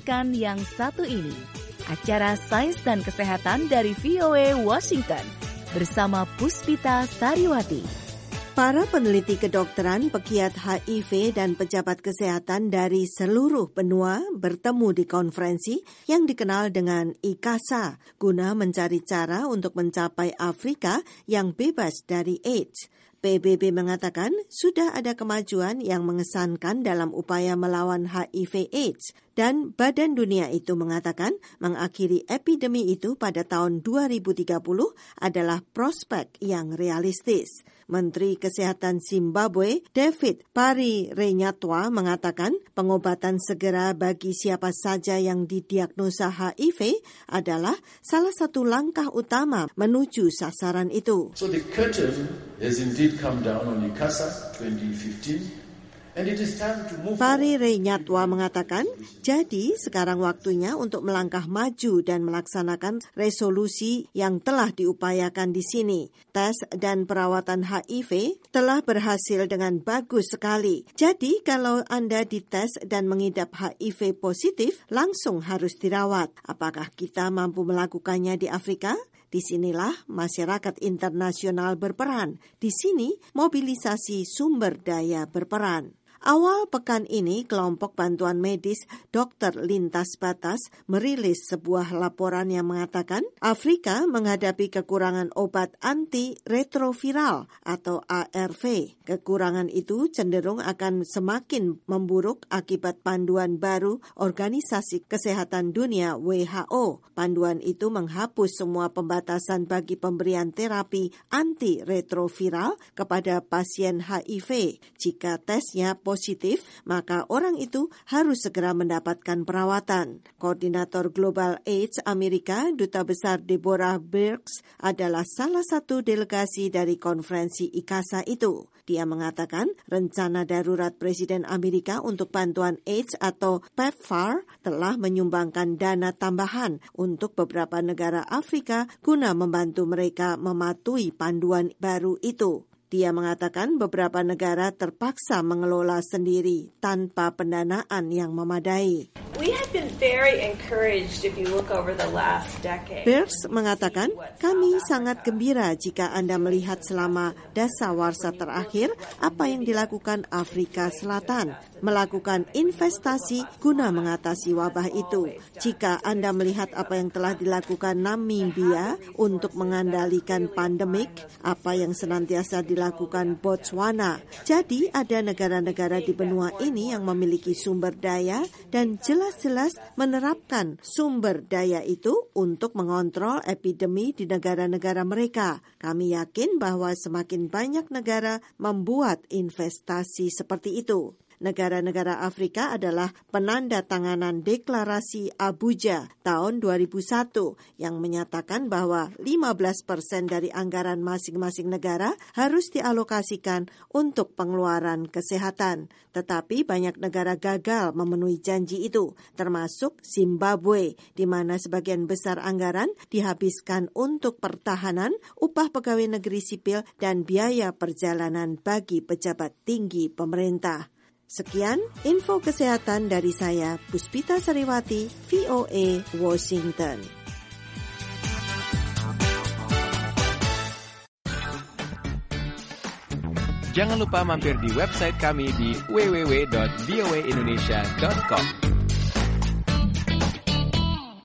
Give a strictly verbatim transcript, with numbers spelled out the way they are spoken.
mendengarkan yang satu ini, acara Sains dan Kesehatan dari V O A Washington bersama Puspita Sariwati. Para peneliti kedokteran, pegiat H I V dan pejabat kesehatan dari seluruh benua bertemu di konferensi yang dikenal dengan I C A S A guna mencari cara untuk mencapai Afrika yang bebas dari AIDS. P B B mengatakan sudah ada kemajuan yang mengesankan dalam upaya melawan H I V AIDS dan Badan Dunia itu mengatakan mengakhiri epidemi itu pada tahun dua ribu tiga puluh adalah prospek yang realistis. Menteri Kesehatan Zimbabwe, David Parirenyatwa, mengatakan pengobatan segera bagi siapa saja yang didiagnosa H I V adalah salah satu langkah utama menuju sasaran itu. So the curtain has indeed come down on I C A S A twenty fifteen. Parirenyatwa mengatakan, jadi sekarang waktunya untuk melangkah maju dan melaksanakan resolusi yang telah diupayakan di sini. Tes dan perawatan H I V telah berhasil dengan bagus sekali. Jadi kalau Anda dites dan mengidap H I V positif, langsung harus dirawat. Apakah kita mampu melakukannya di Afrika? Disinilah masyarakat internasional berperan. Di sini mobilisasi sumber daya berperan. Awal pekan ini, kelompok bantuan medis Dokter Lintas Batas merilis sebuah laporan yang mengatakan Afrika menghadapi kekurangan obat antiretroviral atau A R V. Kekurangan itu cenderung akan semakin memburuk akibat panduan baru Organisasi Kesehatan Dunia W H O. Panduan itu menghapus semua pembatasan bagi pemberian terapi antiretroviral kepada pasien H I V. Jika tesnya positif, maka orang itu harus segera mendapatkan perawatan. Koordinator Global AIDS Amerika, Duta Besar Deborah Birx, adalah salah satu delegasi dari konferensi I C A S A itu. Dia mengatakan rencana darurat Presiden Amerika untuk bantuan AIDS atau PEPFAR telah menyumbangkan dana tambahan untuk beberapa negara Afrika guna membantu mereka mematuhi panduan baru itu. Dia mengatakan beberapa negara terpaksa mengelola sendiri tanpa pendanaan yang memadai. We have been very encouraged if you look over the last decade. Birx mengatakan, kami sangat gembira jika Anda melihat selama dasawarsa terakhir apa yang dilakukan Afrika Selatan, melakukan investasi guna mengatasi wabah itu. Jika Anda melihat apa yang telah dilakukan Namibia untuk mengendalikan pandemik, apa yang senantiasa dilakukan Botswana. Jadi ada negara-negara di benua ini yang memiliki sumber daya dan jelas-jelas menerapkan sumber daya itu untuk mengontrol epidemi di negara-negara mereka. Kami yakin bahwa semakin banyak negara membuat investasi seperti itu. Negara-negara Afrika adalah penanda tanganan deklarasi Abuja tahun dua ribu satu yang menyatakan bahwa lima belas persen dari anggaran masing-masing negara harus dialokasikan untuk pengeluaran kesehatan. Tetapi banyak negara gagal memenuhi janji itu, termasuk Zimbabwe, di mana sebagian besar anggaran dihabiskan untuk pertahanan, upah pegawai negeri sipil, dan biaya perjalanan bagi pejabat tinggi pemerintah. Sekian info kesehatan dari saya, Puspita Sariwati, V O A, Washington. Jangan lupa mampir di website kami di w w w dot v o a indonesia dot com.